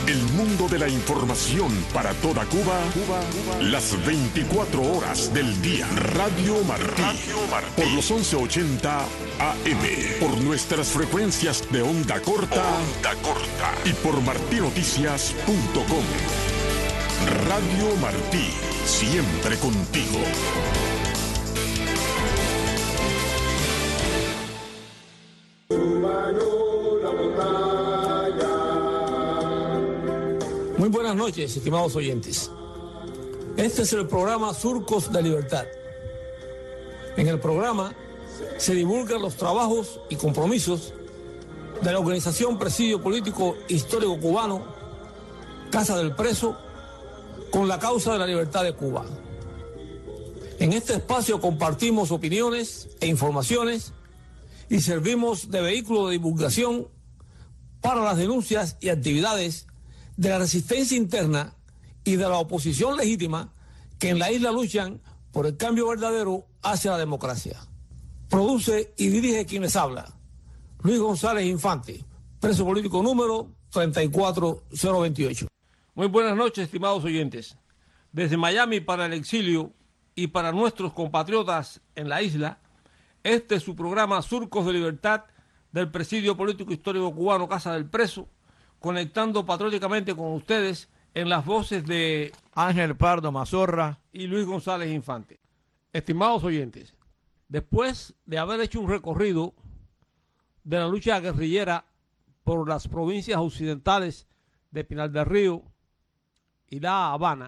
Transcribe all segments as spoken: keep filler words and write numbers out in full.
El mundo de la información para toda Cuba, Cuba, Cuba. Las veinticuatro horas del día. Radio Martí. Radio Martí. Por los once ochenta A M. Por nuestras frecuencias de onda corta. Onda corta. Y por martí noticias punto com. Radio Martí. Siempre contigo. Muy buenas noches, estimados oyentes. Este es el programa Surcos de Libertad. En el programa se divulgan los trabajos y compromisos de la organización Presidio Político Histórico Cubano, Casa del Preso, con la causa de la libertad de Cuba. En este espacio compartimos opiniones e informaciones y servimos de vehículo de divulgación para las denuncias y actividades de la resistencia interna y de la oposición legítima que en la isla luchan por el cambio verdadero hacia la democracia. Produce y dirige quien les habla, Luis González Infante, preso político número treinta y cuatro mil veintiocho. Muy buenas noches, estimados oyentes. Desde Miami para el exilio y para nuestros compatriotas en la isla, este es su programa Surcos de Libertad del Presidio Político Histórico Cubano Casa del Preso, conectando patrióticamente con ustedes en las voces de Ángel Pardo Mazorra y Luis González Infante. Estimados oyentes, después de haber hecho un recorrido de la lucha guerrillera por las provincias occidentales de Pinar del Río y La Habana,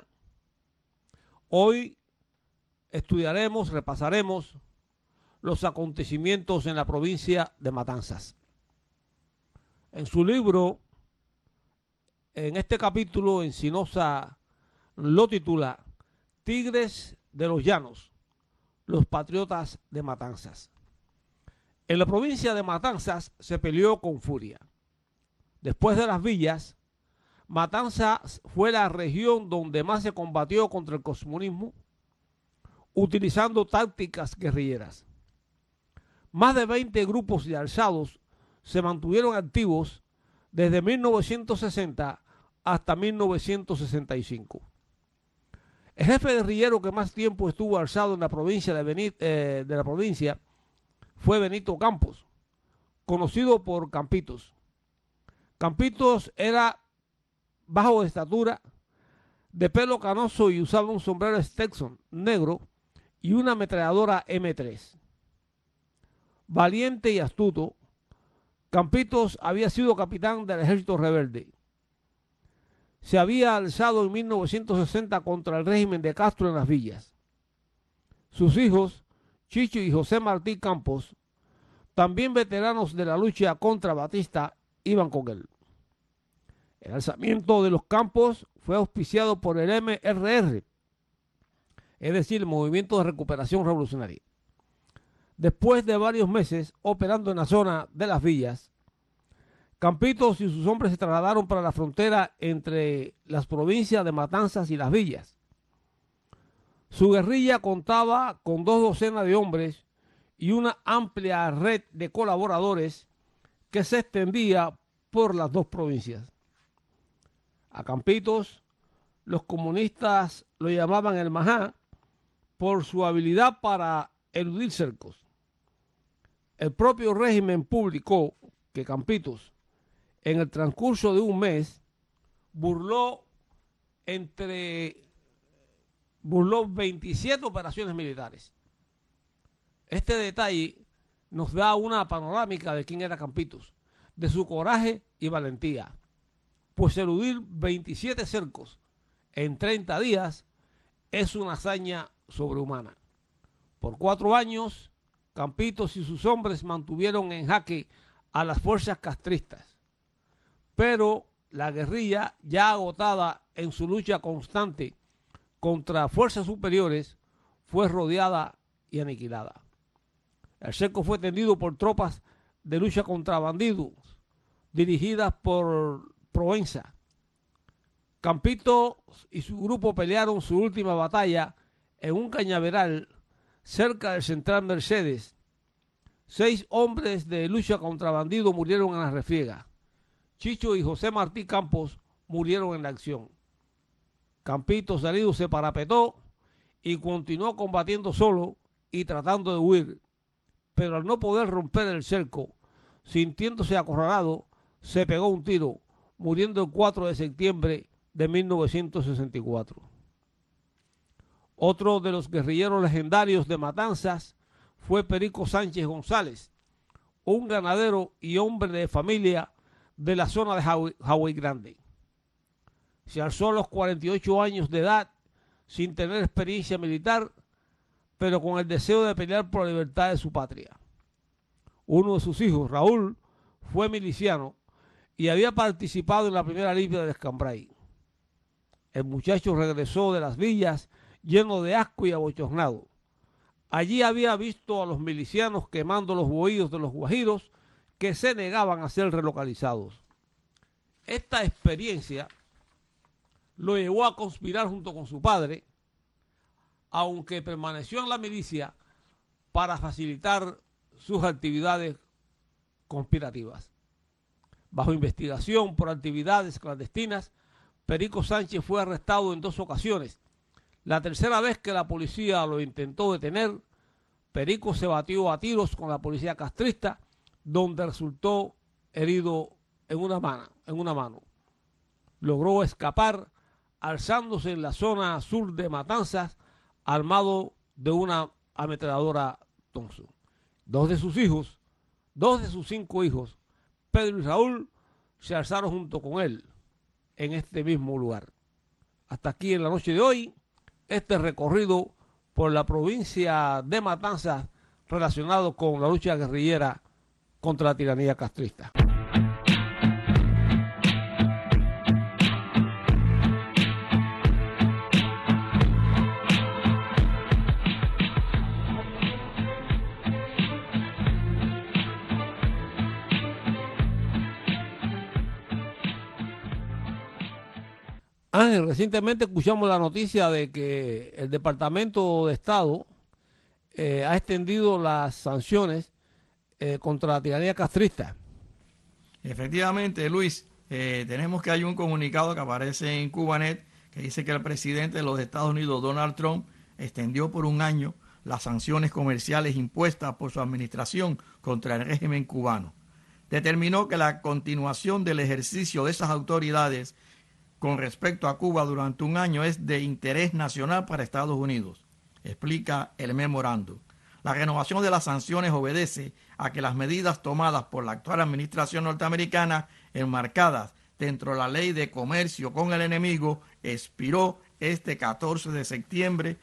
hoy estudiaremos, repasaremos los acontecimientos en la provincia de Matanzas. En su libro, en este capítulo, Encinosa lo titula Tigres de los Llanos, los patriotas de Matanzas. En la provincia de Matanzas se peleó con furia. Después de las villas, Matanzas fue la región donde más se combatió contra el comunismo, utilizando tácticas guerrilleras. Más de veinte grupos de alzados se mantuvieron activos desde mil novecientos sesenta hasta mil novecientos sesenta y cinco. El jefe guerrillero que más tiempo estuvo alzado en la provincia de, Benito, eh, de la provincia fue Benito Campos, conocido por Campitos. Campitos era bajo de estatura, de pelo canoso y usaba un sombrero Stetson negro y una ametralladora eme tres. Valiente y astuto, Campitos había sido capitán del ejército rebelde. Se había alzado en mil novecientos sesenta contra el régimen de Castro en las villas. Sus hijos, Chicho y José Martí Campos, también veteranos de la lucha contra Batista, iban con él. El alzamiento de los Campos fue auspiciado por el eme erre erre, es decir, el Movimiento de Recuperación Revolucionaria. Después de varios meses operando en la zona de las villas, Campitos y sus hombres se trasladaron para la frontera entre las provincias de Matanzas y Las Villas. Su guerrilla contaba con dos docenas de hombres y una amplia red de colaboradores que se extendía por las dos provincias. A Campitos, los comunistas lo llamaban el Majá por su habilidad para eludir cercos. El propio régimen publicó que Campitos, en el transcurso de un mes, burló entre burló veintisiete operaciones militares. Este detalle nos da una panorámica de quién era Campitos, de su coraje y valentía, pues eludir veintisiete cercos en treinta días es una hazaña sobrehumana. Por cuatro años, Campitos y sus hombres mantuvieron en jaque a las fuerzas castristas, pero la guerrilla, ya agotada en su lucha constante contra fuerzas superiores, fue rodeada y aniquilada. El cerco fue tendido por tropas de lucha contra bandidos, dirigidas por Provenza. Campitos y su grupo pelearon su última batalla en un cañaveral cerca del Central Mercedes. Seis hombres de lucha contra bandidos murieron en la refriega. Chicho y José Martí Campos murieron en la acción. Campitos herido se parapetó y continuó combatiendo solo y tratando de huir, pero al no poder romper el cerco, sintiéndose acorralado, se pegó un tiro, muriendo el cuatro de septiembre de mil novecientos sesenta y cuatro. Otro de los guerrilleros legendarios de Matanzas fue Perico Sánchez González, un ganadero y hombre de familia de la zona de Hawái Grande. Se alzó a los cuarenta y ocho años de edad sin tener experiencia militar, pero con el deseo de pelear por la libertad de su patria. Uno de sus hijos, Raúl, fue miliciano y había participado en la primera limpia de Escambray. El muchacho regresó de las villas lleno de asco y abochornado. Allí había visto a los milicianos quemando los bohíos de los guajiros que se negaban a ser relocalizados. Esta experiencia lo llevó a conspirar junto con su padre, aunque permaneció en la milicia para facilitar sus actividades conspirativas. Bajo investigación por actividades clandestinas, Perico Sánchez fue arrestado en dos ocasiones. La tercera vez que la policía lo intentó detener, Perico se batió a tiros con la policía castrista, donde resultó herido en una mano. En una mano. Logró escapar, alzándose en la zona sur de Matanzas, armado de una ametralladora Thompson. Dos de sus hijos, dos de sus cinco hijos, Pedro y Raúl, se alzaron junto con él en este mismo lugar. Hasta aquí en la noche de hoy, este recorrido por la provincia de Matanzas relacionado con la lucha guerrillera contra la tiranía castrista. Ángel, recientemente escuchamos la noticia de que el Departamento de Estado eh, ha extendido las sanciones eh, contra la tiranía castrista. Efectivamente, Luis, eh, tenemos que hay un comunicado que aparece en Cubanet que dice que el presidente de los Estados Unidos, Donald Trump, extendió por un año las sanciones comerciales impuestas por su administración contra el régimen cubano. Determinó que la continuación del ejercicio de esas autoridades con respecto a Cuba durante un año es de interés nacional para Estados Unidos, explica el memorando. La renovación de las sanciones obedece a que las medidas tomadas por la actual administración norteamericana, enmarcadas dentro de la ley de comercio con el enemigo, expiró este catorce de septiembre,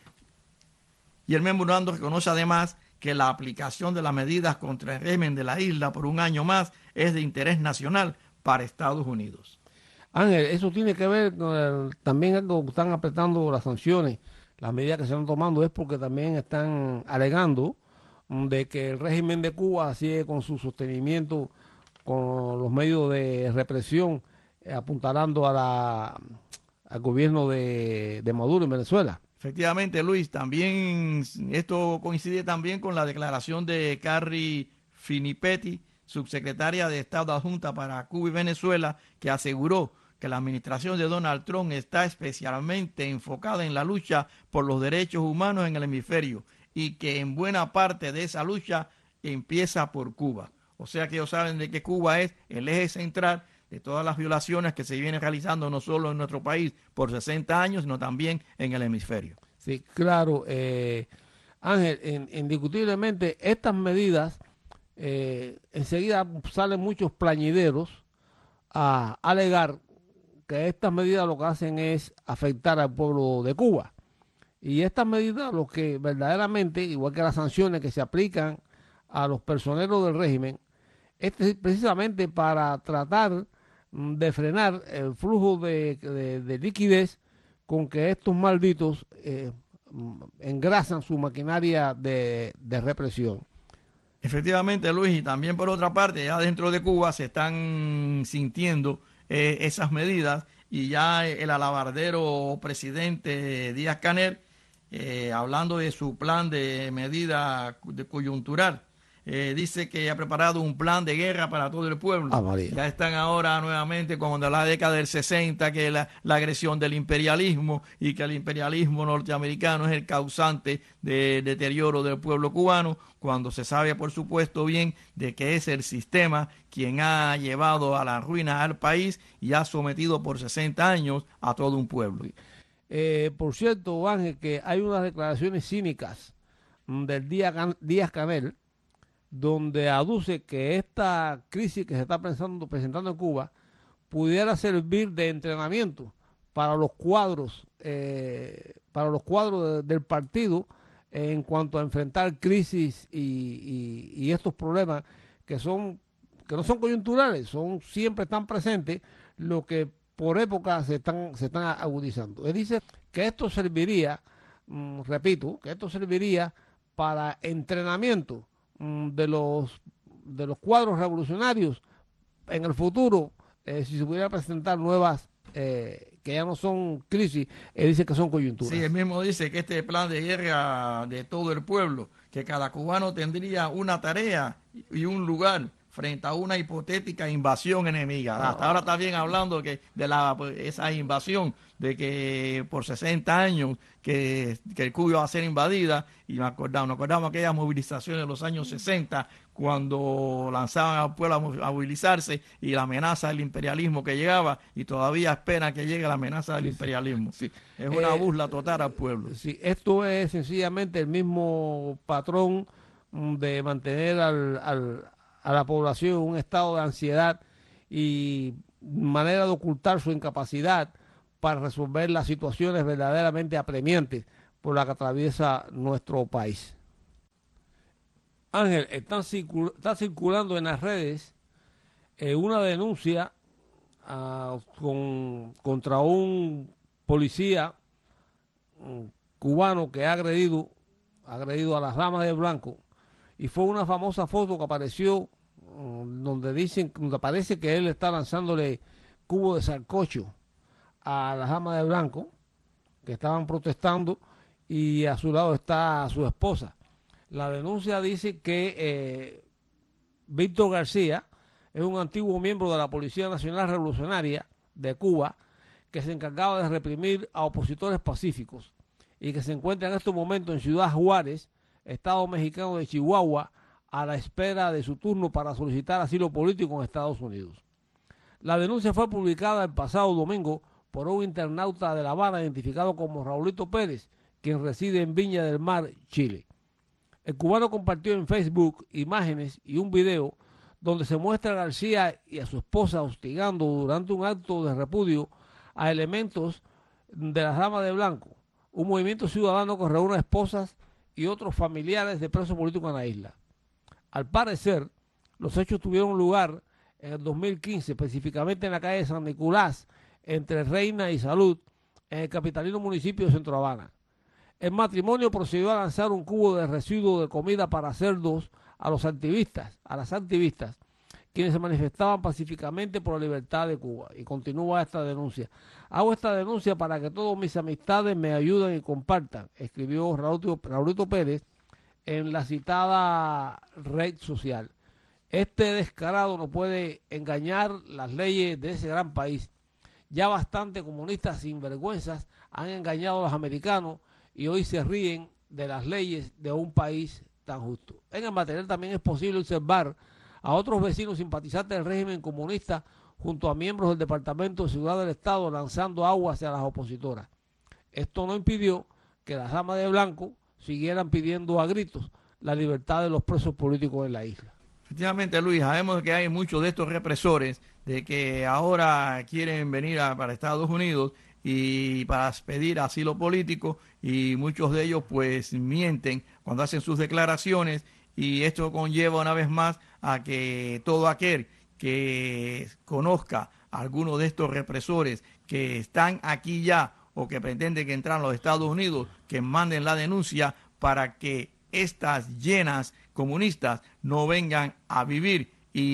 y el memorando reconoce además que la aplicación de las medidas contra el régimen de la isla por un año más es de interés nacional para Estados Unidos. Ángel, eso tiene que ver con el, también cuando están apretando las sanciones, las medidas que se están tomando es porque también están alegando de que el régimen de Cuba sigue con su sostenimiento con los medios de represión, eh, apuntalando a la, al gobierno de, de Maduro en Venezuela. Efectivamente, Luis, también esto coincide también con la declaración de Carrie Filipetti, subsecretaria de Estado adjunta para Cuba y Venezuela, que aseguró que la administración de Donald Trump está especialmente enfocada en la lucha por los derechos humanos en el hemisferio y que en buena parte de esa lucha empieza por Cuba. O sea que ellos saben de que Cuba es el eje central de todas las violaciones que se vienen realizando no solo en nuestro país por sesenta años, sino también en el hemisferio. Sí, claro. Eh, Ángel, in, indiscutiblemente estas medidas, eh, enseguida salen muchos plañideros a alegar que estas medidas lo que hacen es afectar al pueblo de Cuba. Y estas medidas lo que verdaderamente, igual que las sanciones que se aplican a los personeros del régimen, es precisamente para tratar de frenar el flujo de, de, de liquidez con que estos malditos eh, engrasan su maquinaria de, de represión. Efectivamente, Luis, y también por otra parte, ya dentro de Cuba se están sintiendo eh, esas medidas y ya el alabardero presidente Díaz-Canel, eh, hablando de su plan de medida de coyuntural, eh, dice que ha preparado un plan de guerra para todo el pueblo. Ah, María. Ya están ahora nuevamente como en la década del sesenta, que la, la agresión del imperialismo y que el imperialismo norteamericano es el causante del deterioro del pueblo cubano, cuando se sabe por supuesto bien de que es el sistema quien ha llevado a la ruina al país y ha sometido por sesenta años a todo un pueblo. Eh, por cierto, Ángel, que hay unas declaraciones cínicas mm, del Díaz-Canel, donde aduce que esta crisis que se está pensando, presentando en Cuba pudiera servir de entrenamiento para los cuadros, eh, para los cuadros de, del partido en cuanto a enfrentar crisis y, y, y estos problemas que son que no son coyunturales, son siempre están presentes, lo que por época se están se están agudizando. Él dice que esto serviría, mmm, repito, que esto serviría para entrenamiento mmm, de los de los cuadros revolucionarios en el futuro, eh, si se pudiera presentar nuevas eh, que ya no son crisis, él dice que son coyunturas. Sí, él mismo dice que este plan de guerra de todo el pueblo, que cada cubano tendría una tarea y un lugar frente a una hipotética invasión enemiga. No. Hasta ahora está bien hablando que de la pues, esa invasión, de que por sesenta años que, que Cuba va a ser invadida, y me acordamos, nos acordamos aquellas movilizaciones de los años sesenta, cuando lanzaban al pueblo a movilizarse y la amenaza del imperialismo que llegaba, y todavía esperan que llegue la amenaza del imperialismo. Sí. Es una eh, burla total al pueblo. Sí, esto es sencillamente el mismo patrón de mantener al, al a la población en un estado de ansiedad y manera de ocultar su incapacidad para resolver las situaciones verdaderamente apremiantes por las que atraviesa nuestro país. Ángel, están circul está circulando en las redes eh, una denuncia uh, con, contra un policía um, cubano que ha agredido, ha agredido a las damas de blanco. Y fue una famosa foto que apareció um, donde dicen, donde parece que él está lanzándole cubo de sancocho a las damas de blanco que estaban protestando, y a su lado está su esposa. La denuncia dice que eh, Víctor García es un antiguo miembro de la Policía Nacional Revolucionaria de Cuba que se encargaba de reprimir a opositores pacíficos y que se encuentra en estos momentos en Ciudad Juárez, Estado mexicano de Chihuahua, a la espera de su turno para solicitar asilo político en Estados Unidos. La denuncia fue publicada el pasado domingo por un internauta de La Habana identificado como Raulito Pérez, quien reside en Viña del Mar, Chile. El cubano compartió en Facebook imágenes y un video donde se muestra a García y a su esposa hostigando durante un acto de repudio a elementos de las damas de blanco, un movimiento ciudadano que reúne a esposas y otros familiares de presos políticos en la isla. Al parecer, los hechos tuvieron lugar en el dos mil quince, específicamente en la calle San Nicolás, entre Reina y Salud, en el capitalino municipio de Centro Habana. El matrimonio procedió a lanzar un cubo de residuo de comida para cerdos a los activistas, a las activistas, quienes se manifestaban pacíficamente por la libertad de Cuba. Y continúa esta denuncia. Hago esta denuncia para que todos mis amistades me ayuden y compartan, escribió Raulito, Raulito Pérez en la citada red social. Este descarado no puede engañar las leyes de ese gran país. Ya bastante comunistas sinvergüenzas han engañado a los americanos y hoy se ríen de las leyes de un país tan justo. En el material también es posible observar a otros vecinos simpatizantes del régimen comunista junto a miembros del Departamento de Seguridad del Estado lanzando agua hacia las opositoras. Esto no impidió que las damas de blanco siguieran pidiendo a gritos la libertad de los presos políticos en la isla. Efectivamente, Luis, sabemos que hay muchos de estos represores de que ahora quieren venir a, para Estados Unidos y para pedir asilo político, y muchos de ellos pues mienten cuando hacen sus declaraciones, y esto conlleva una vez más a que todo aquel que conozca a alguno de estos represores que están aquí ya o que pretenden que entran a los Estados Unidos, que manden la denuncia para que estas llenas comunistas no vengan a vivir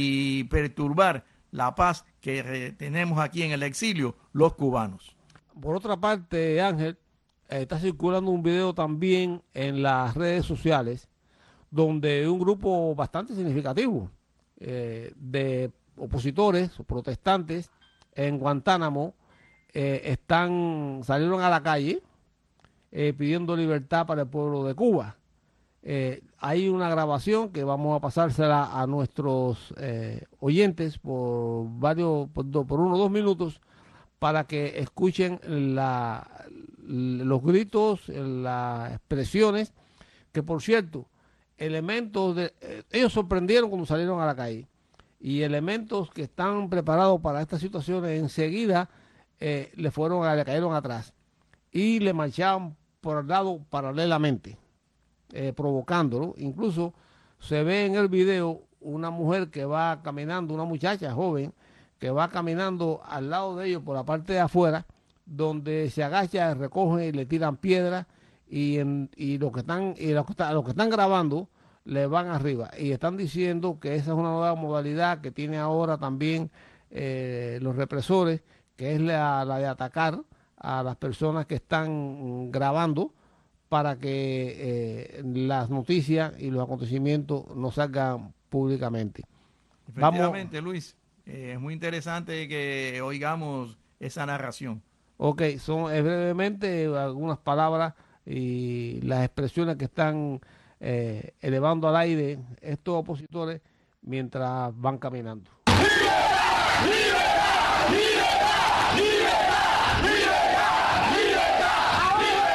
y perturbar la paz que tenemos aquí en el exilio los cubanos. Por otra parte, Ángel, eh, está circulando un video también en las redes sociales donde un grupo bastante significativo eh, de opositores o protestantes en Guantánamo eh, están salieron a la calle eh, pidiendo libertad para el pueblo de Cuba. Eh, hay una grabación que vamos a pasársela a nuestros eh, oyentes por varios, por, do, por uno o dos minutos para que escuchen la, los gritos, las expresiones, que por cierto, elementos de, eh, ellos sorprendieron cuando salieron a la calle y elementos que están preparados para estas situaciones enseguida eh, le fueron a, le cayeron atrás y le marchaban por el lado paralelamente. Eh, provocándolo. Incluso se ve en el video una mujer que va caminando, una muchacha joven que va caminando al lado de ellos por la parte de afuera, donde se agacha, recoge y le tiran piedras y, en, y los que están y los que, está, los que están grabando le van arriba y están diciendo que esa es una nueva modalidad que tiene ahora también eh, los represores, que es la, la de atacar a las personas que están grabando para que eh, las noticias y los acontecimientos no salgan públicamente. Efectivamente, Vamos. Luis, eh, es muy interesante que oigamos esa narración. Ok, son eh, brevemente algunas palabras y las expresiones que están eh, elevando al aire estos opositores mientras van caminando. ¡Libertad! ¡Libertad! ¡Libertad! ¡Libertad! ¡Libertad! ¡Libertad!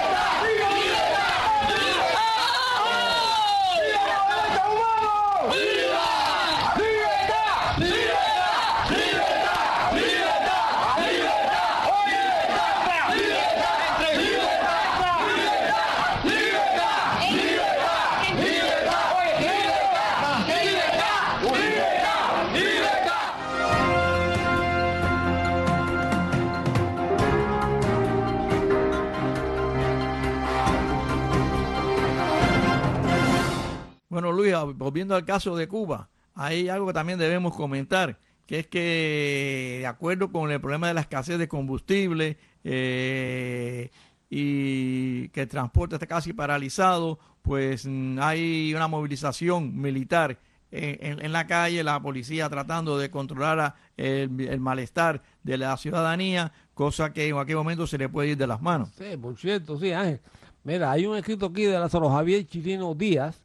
Bueno, Luis, volviendo al caso de Cuba, hay algo que también debemos comentar, que es que de acuerdo con el problema de la escasez de combustible eh, y que el transporte está casi paralizado, pues hay una movilización militar en, en, en la calle, la policía tratando de controlar a, el, el malestar de la ciudadanía, cosa que en aquel momento se le puede ir de las manos. Sí, por cierto, sí, Ángel. Mira, hay un escrito aquí de Lázaro Javier Chirino Díaz,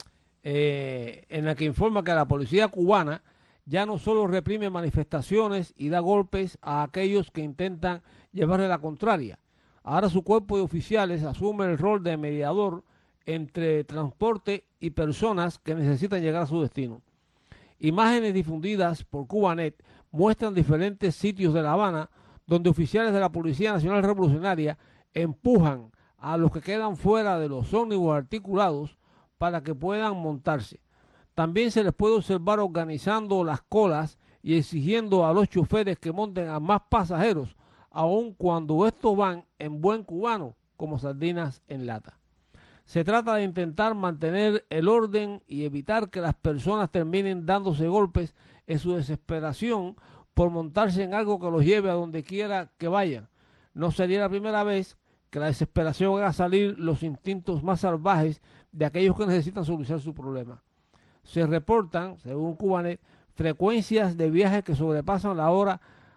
Eh, en la que informa que la policía cubana ya no solo reprime manifestaciones y da golpes a aquellos que intentan llevarle la contraria. Ahora su cuerpo de oficiales asume el rol de mediador entre transporte y personas que necesitan llegar a su destino. Imágenes difundidas por Cubanet muestran diferentes sitios de La Habana donde oficiales de la Policía Nacional Revolucionaria empujan a los que quedan fuera de los ómnibus articulados para que puedan montarse. También se les puede observar organizando las colas y exigiendo a los choferes que monten a más pasajeros, aun cuando estos van en buen cubano como sardinas en lata. Se trata de intentar mantener el orden y evitar que las personas terminen dándose golpes en su desesperación por montarse en algo que los lleve a donde quiera que vayan. No sería la primera vez que la desesperación haga salir los instintos más salvajes de aquellos que necesitan solucionar su problema. Se reportan, según Cubanet, frecuencias de viajes que sobrepasan la hora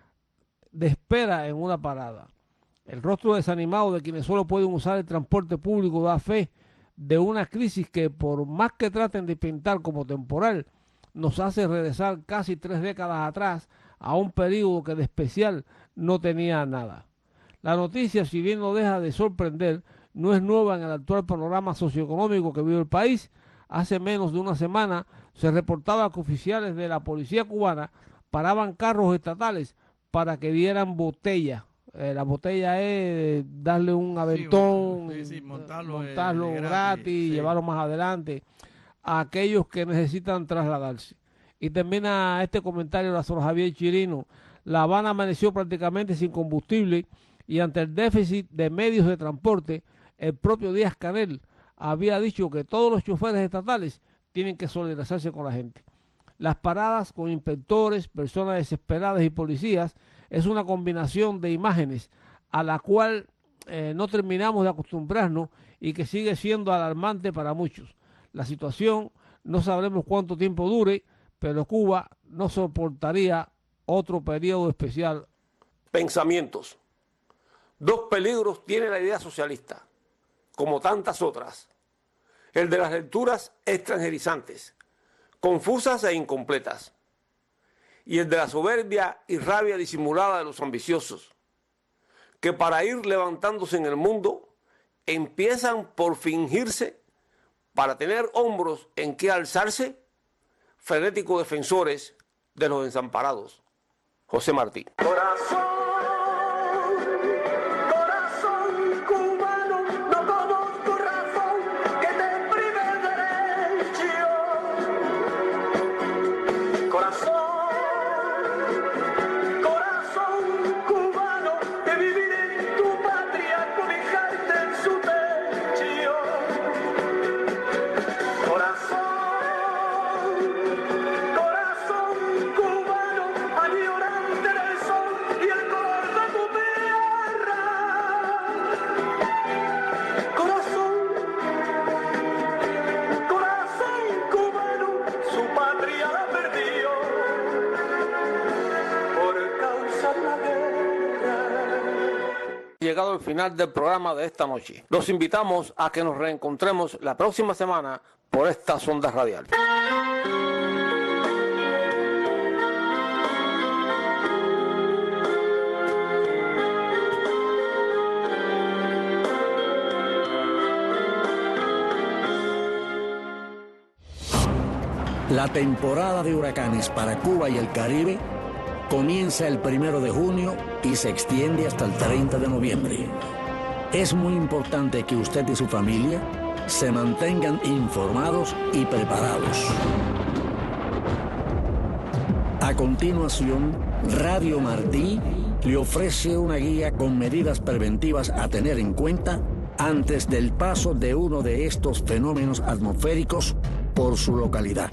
de espera en una parada. El rostro desanimado de quienes solo pueden usar el transporte público da fe de una crisis que, por más que traten de pintar como temporal, nos hace regresar casi tres décadas atrás a un periodo que de especial no tenía nada. La noticia, si bien no deja de sorprender, no es nueva en el actual panorama socioeconómico que vive el país. Hace menos de una semana se reportaba que oficiales de la policía cubana paraban carros estatales para que dieran botella. Eh, la botella es darle un aventón, sí, sí, sí, montarlo, montarlo eh, gratis, gratis y sí. llevarlo más adelante a aquellos que necesitan trasladarse. Y termina este comentario de Lázaro Javier Chirino. La Habana amaneció prácticamente sin combustible y ante el déficit de medios de transporte, el propio Díaz-Canel había dicho que todos los choferes estatales tienen que solidarizarse con la gente. Las paradas con inspectores, personas desesperadas y policías es una combinación de imágenes a la cual eh, no terminamos de acostumbrarnos y que sigue siendo alarmante para muchos. la situación no sabremos cuánto tiempo dure, pero Cuba no soportaría otro periodo especial. Pensamientos. Dos peligros tiene la idea socialista, como tantas otras. El de las lecturas extranjerizantes, confusas e incompletas, y el de la soberbia y rabia disimulada de los ambiciosos, que para ir levantándose en el mundo empiezan por fingirse para tener hombros en que alzarse, frenéticos defensores de los desamparados. José Martí. Corazón, corazón cubano, no conozco razón que te prive el derecho. Corazón, corazón cubano, de vivir en tu patria, cobijarte en su techo. Corazón, corazón cubano, añorante del sol y el color de tu tierra. Corazón, corazón cubano, su patria la perdió por causa de la guerra. Llegado al final del programa de esta noche, los invitamos a que nos reencontremos la próxima semana por estas ondas radiales. La temporada de huracanes para Cuba y el Caribe comienza el primero de junio y se extiende hasta el treinta de noviembre. Es muy importante que usted y su familia se mantengan informados y preparados. A continuación, Radio Martí le ofrece una guía con medidas preventivas a tener en cuenta antes del paso de uno de estos fenómenos atmosféricos por su localidad.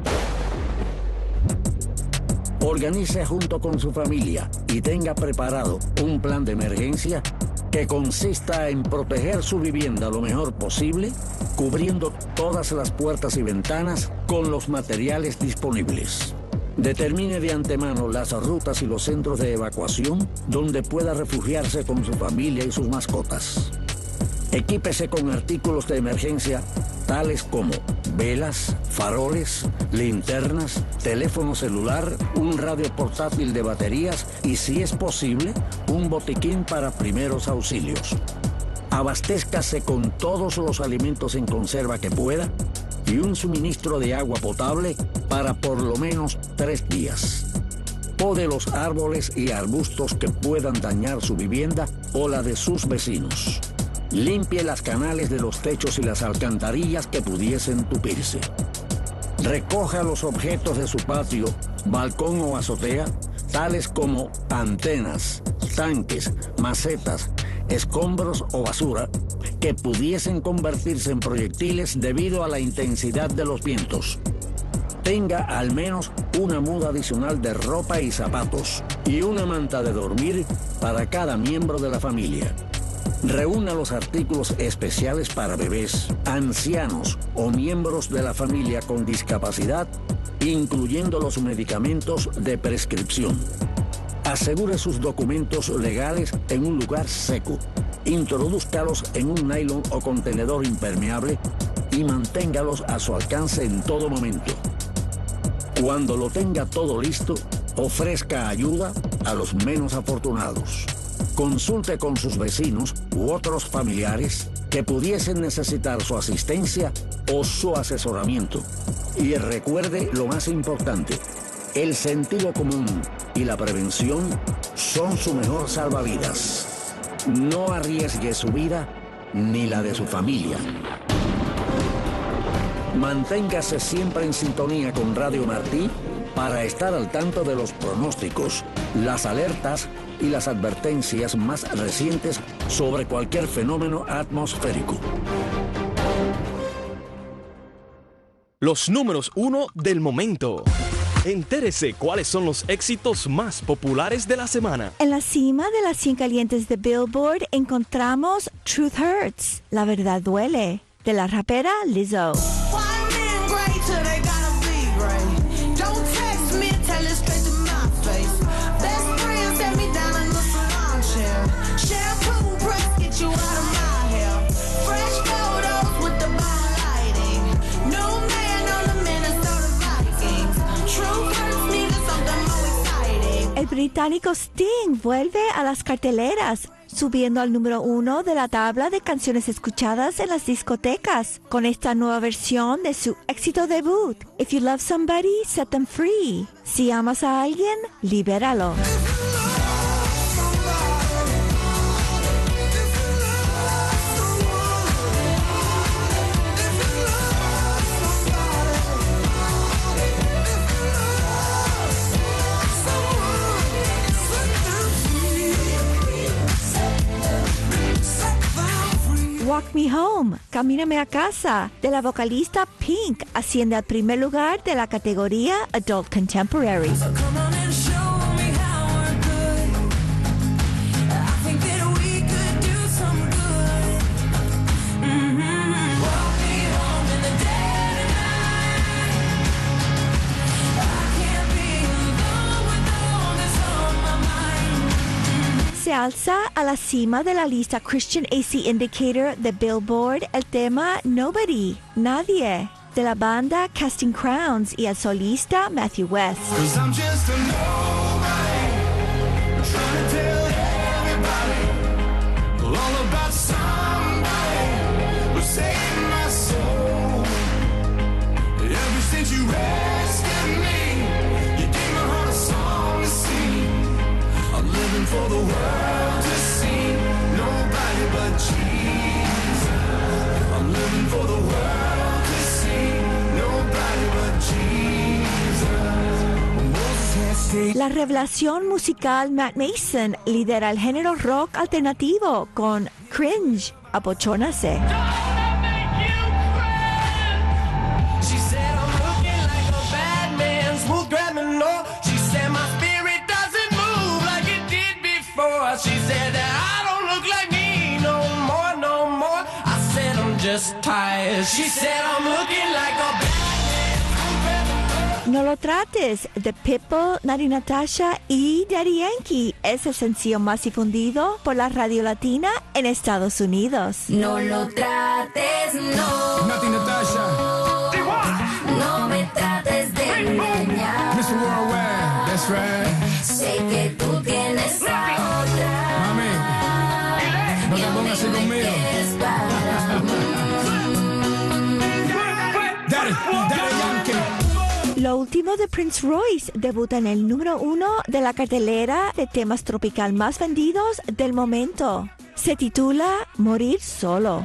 Organice junto con su familia y tenga preparado un plan de emergencia que consista en proteger su vivienda lo mejor posible, cubriendo todas las puertas y ventanas con los materiales disponibles. Determine de antemano las rutas y los centros de evacuación donde pueda refugiarse con su familia y sus mascotas. Equípese con artículos de emergencia tales como velas, faroles, linternas, teléfono celular, un radio portátil de baterías y, si es posible, un botiquín para primeros auxilios. Abastézcase con todos los alimentos en conserva que pueda y un suministro de agua potable para por lo menos tres días. Pode los árboles y arbustos que puedan dañar su vivienda o la de sus vecinos. Limpie las canales de los techos y las alcantarillas que pudiesen tupirse. Recoja los objetos de su patio, balcón o azotea, tales como antenas, tanques, macetas, escombros o basura, que pudiesen convertirse en proyectiles debido a la intensidad de los vientos. Tenga al menos una muda adicional de ropa y zapatos y una manta de dormir para cada miembro de la familia. Reúna los artículos especiales para bebés, ancianos o miembros de la familia con discapacidad, incluyendo los medicamentos de prescripción. Asegure sus documentos legales en un lugar seco. Introdúzcalos en un nylon o contenedor impermeable y manténgalos a su alcance en todo momento. Cuando lo tenga todo listo, ofrezca ayuda a los menos afortunados. Consulte con sus vecinos u otros familiares que pudiesen necesitar su asistencia o su asesoramiento. Y recuerde lo más importante, el sentido común y la prevención son su mejor salvavidas. No arriesgue su vida ni la de su familia. Manténgase siempre en sintonía con Radio Martí para estar al tanto de los pronósticos, las alertas y las advertencias más recientes sobre cualquier fenómeno atmosférico. Los números uno del momento. Entérese cuáles son los éxitos más populares de la semana. En la cima de las cien calientes de Billboard encontramos Truth Hurts, La Verdad Duele. de la rapera Lizzo. El británico Sting vuelve a las carteleras, subiendo al número uno de la tabla de canciones escuchadas en las discotecas, con esta nueva versión de su éxito debut, If You Love Somebody, Set Them Free. Si amas a alguien, libéralo. Walk Me Home, Camíname a Casa, de la vocalista Pink, asciende al primer lugar de la categoría Adult Contemporary. Se alza a la cima de la lista Christian A C Indicator de Billboard el tema Nobody, Nadie, de la banda Casting Crowns y el solista Matthew West. For the world to see, nobody but Jesus. I'm living for the world to see, nobody but Jesus. La revelación musical Matt Mason lidera el género rock alternativo con Cringe, Abochónase. She said I'm looking like a bad man, smooth grabbing no. She said my spirit doesn't move like it did before. She said that I don't look like me no more, no more. I said I'm just tired. She said I'm looking like a bad man. No lo trates, de Pitbull, Nati Natasha y Daddy Yankee es el sencillo más difundido por la radio latina en Estados Unidos. No lo trates, no. Nati Natasha. No me trates de engañar. mister Worldwide, that's right. Sé que tú tienes a otra. Mami, no te pongas así conmigo. Daddy, Daddy Yankee. Lo último de Prince Royce debuta en el número uno de la cartelera de temas tropical más vendidos del momento. Se titula Morir Solo.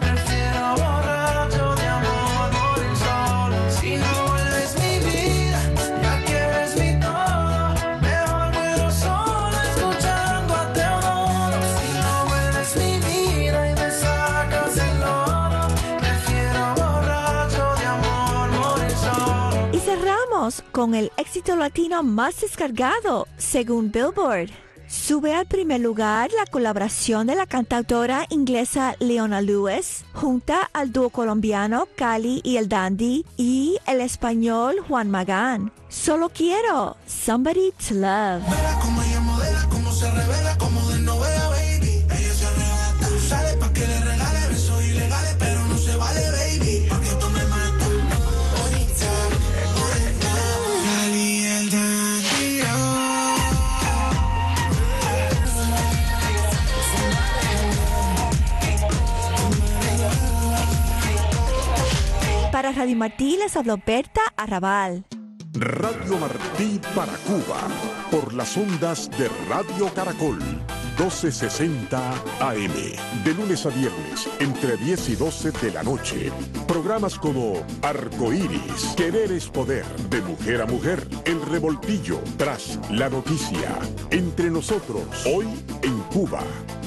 Con el éxito latino más descargado, según Billboard. Sube al primer lugar la colaboración de la cantautora inglesa Leona Lewis, junta al dúo colombiano Cali y el Dandy y el español Juan Magán. Solo quiero Somebody to Love. Verá cómo ella modela, cómo se revela, como de novela, baby. Ella se arrebata, sale pa' que le regale besos ilegales, pero no se vale, baby. Porque tú me matas. Para Radio Martí les habló Berta Arrabal. Radio Martí para Cuba, por las ondas de Radio Caracol, doce sesenta A M, de lunes a viernes, entre diez y doce de la noche. Programas como Arcoíris, Querer es Poder, de Mujer a Mujer, El Revoltillo, Tras la Noticia, Entre Nosotros, Hoy en Cuba,